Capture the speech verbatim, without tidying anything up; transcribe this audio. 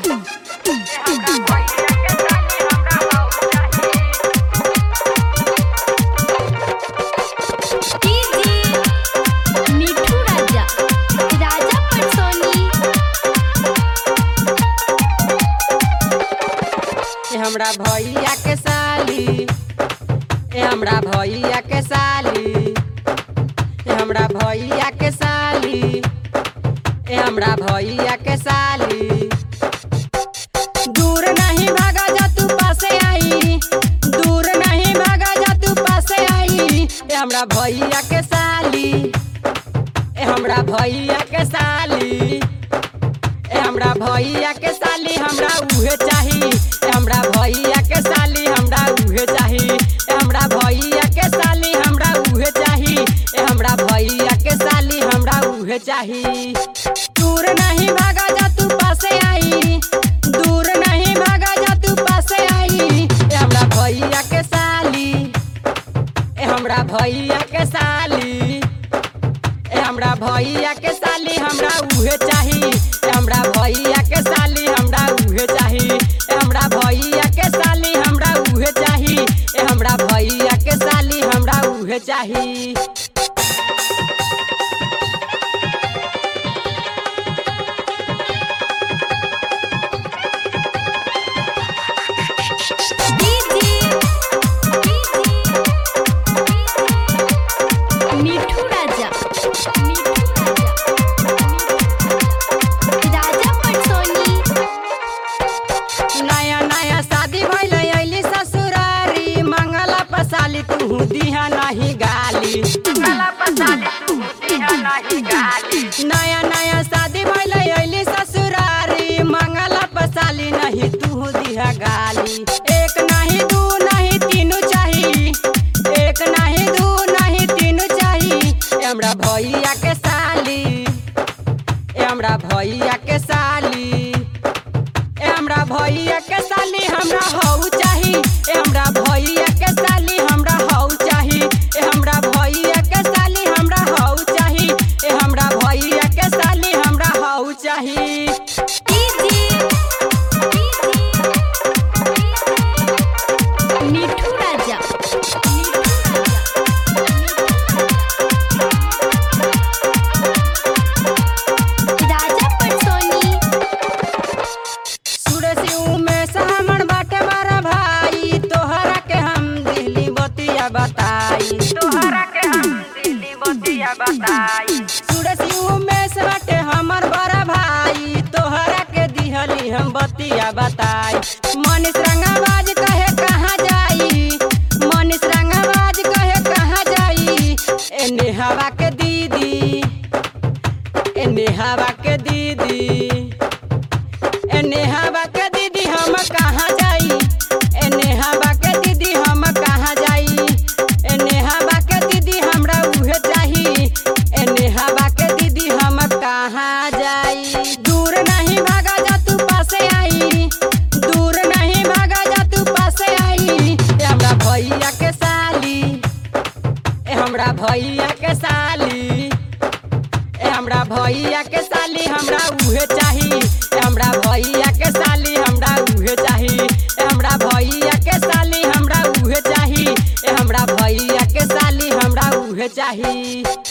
हमरा भैया के साली ए हमरा भैया के साली ए हमरा भैया के साली ए हमरा भैया के साली दूर नहीं भागा जा तू पासे आई दूर नहीं भागा जा तू पासे आई ए हमरा भैया के साली ए हमरा भैया के साली ए हमरा भैया के साली हमरा उहे चाही हमरा भैया के साली हमरा उहे चाही ए हमरा भैया के साली हमरा उहे चाही ए हमरा भैया के साली हमरा उहे चाही दूर नहीं भागा जा तू पासे आई दूर नहीं भागा जा तू पासे आई ए हमरा भैया के साली ए हमरा भैया के साली ए हमरा भैया के साली हमरा उहे चाही ए हमरा भैया के साली हमरा उहे चाही ए हमरा भैया के साली हमरा उहे चाही ए हमरा भैया के साली हमरा उहे चाही साली तू दिहा नहीं गाली नया नया शादी भइल अइली ससुरारी मंगला पसाली नहीं तू दिहा गाली एक नहीं दू नहीं तीनू चाही एक नहीं दू नहीं तीनू चाही हमरा भैया के साली हमरा भैया के साली हमरा भैया के साली हमरा हऊ चाही हमरा भैया के साली हमरा हऊ चाही ए हमरा भैया के साली हमरा हऊ चाही ए हमरा भैया के साली हमरा हऊ चाही मिठू राजा राजा पटसोनी सुरसियों में सामन बाटे बारा भाई तोहरा के हम दिल्ली बतिया बताई तोहरा के हम दिल्ली बतिया बताई सुरसियों में से बाटे हमर बड़ा भाई तोहरा के दिहली हम बतिया बताई मनीष रंगाबाज कहे कहाँ जाई मनीष रंगाबाज कहे कहाँ जाई ए नेहावा के दीदी ए नेहावा के दीदी ए नेहावा के दीदी हम कहाँ जाई ए नेहावा के दीदी हम कहाँ जाई ए नेहावा के दीदी हमरा उहे चाही ए नेहावा के दीदी हम कहाँ जाई दूर नहीं भागा जा तू पासे आई दूर नहीं भागा जा तू पासे आई ए हमरा भैया के साली ए हमरा भैया के साली ए हमरा भैया के साली हमरा उहे चाही ए हमरा भैया के साली हमरा उहे चाही ए हमरा भैया के साली हमरा उहे चाही ए हमरा भैया के साली हमरा उहे चाही।